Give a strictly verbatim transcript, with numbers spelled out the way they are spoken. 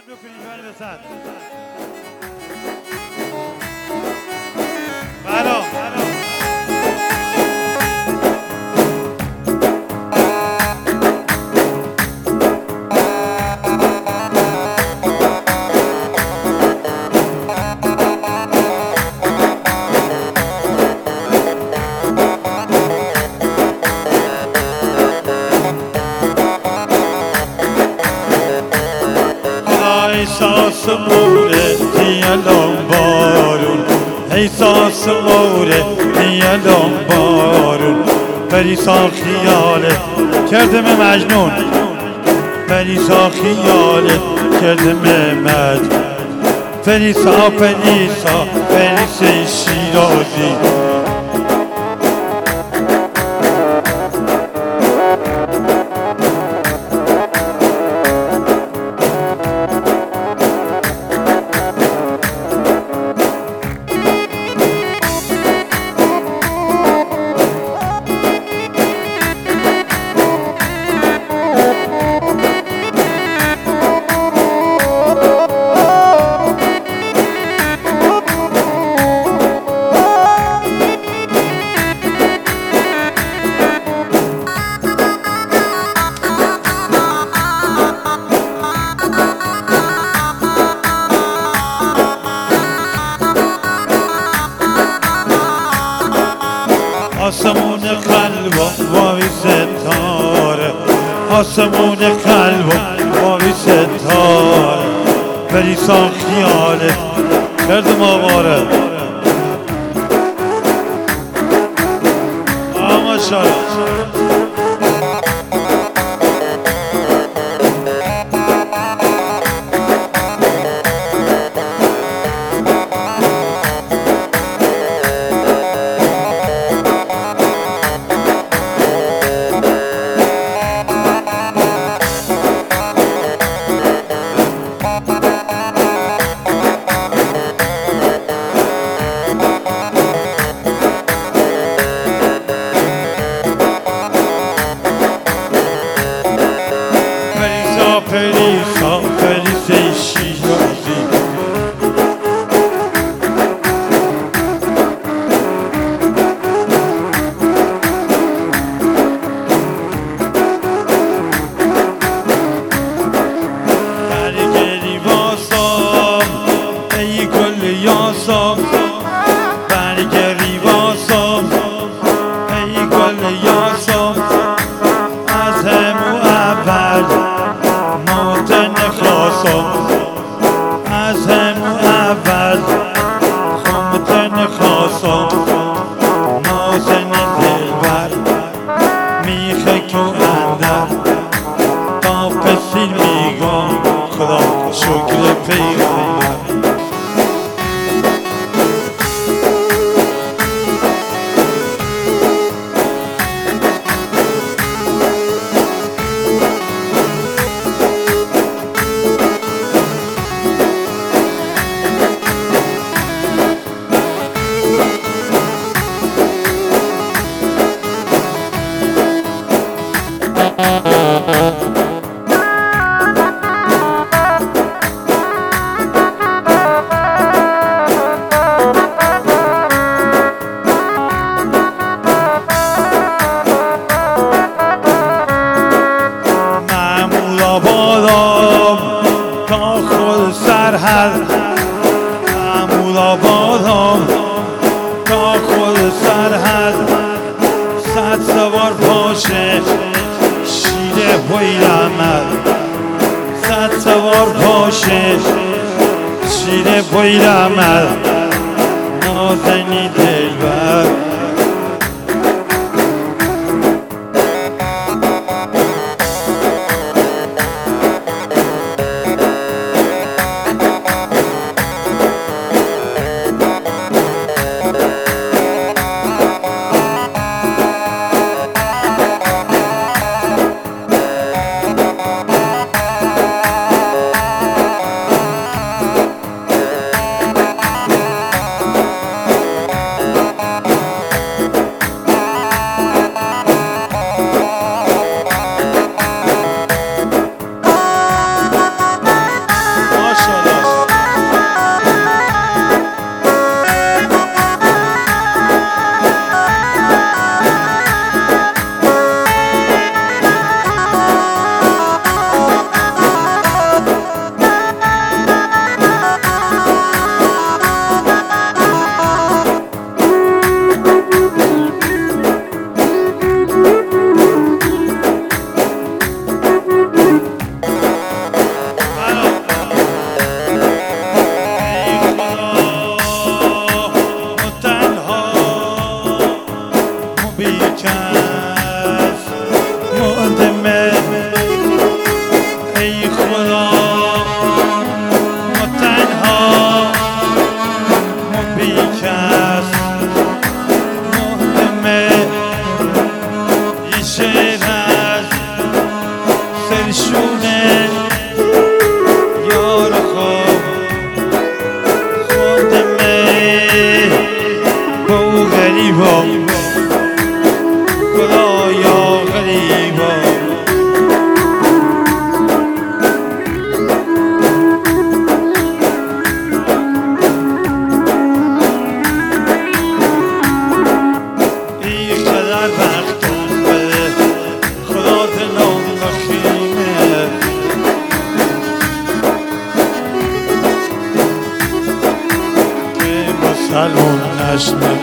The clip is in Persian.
بکنید جوانی به سر برا احساس موره دیالام بارون احساس موره دیالام بارون پریسا خیاله کردم مجنون پریسا خیاله کردم مجنون پریسا پریسا پریس شیرازی آسمون قلبم وای ستاره آسمون قلبم وای ستاره پریسا خیاله کردم آواره آما شاید پریسا پریس شیرازی برگری واسام ای گل یاسام برگری واسام ای گل یاسام از همو اول از همون اول خمتن خواستم نازن دلبر میخه که اندر تا پسیر میگم خدا شکر پیغمبر تا خود سرحد محمود آبادم تا خود سرحد صد سوار پاشه شیر بیرمد صد سوار پاشه شیر بیرمد نازنی دلبر چشم